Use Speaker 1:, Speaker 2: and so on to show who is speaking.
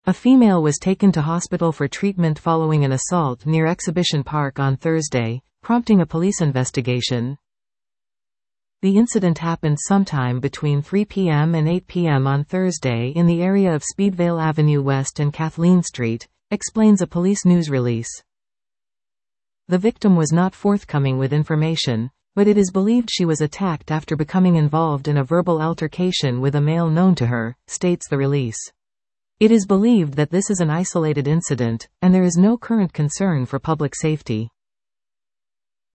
Speaker 1: A female was taken to hospital for treatment following an assault near Exhibition Park on Thursday, prompting a police investigation. The incident happened sometime between 3 p.m. and 8 p.m. on Thursday in the area of Speedvale Avenue West and Kathleen Street, explains a police news release. The victim was not forthcoming with information, but it is believed she was attacked after becoming involved in a verbal altercation with a male known to her, states the release. It is believed that this is an isolated incident, and there is no current concern for public safety.